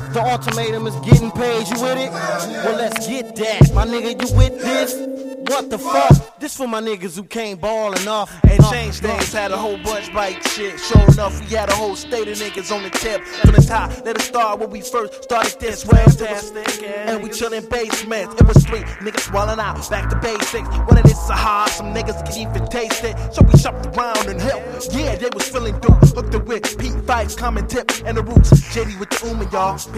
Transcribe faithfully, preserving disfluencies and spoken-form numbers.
The ultimatum is getting paid, you with it? Well, let's get that. My nigga, you with this? What the fuck? This for my niggas who can't ball enough. And change things, had a whole bunch bite shit. Sure enough, we had a whole state of niggas on the tip. From the top, let us start when we first started this way. And we chillin' basements. It was three niggas wallin' out, back to basics. One of this Sahara, some niggas can even taste it. So we shopped around and hell, yeah, they was feeling dope. Hooked it with Pete Fife, Common Tip, and the Roots. J D with the Uma, y'all.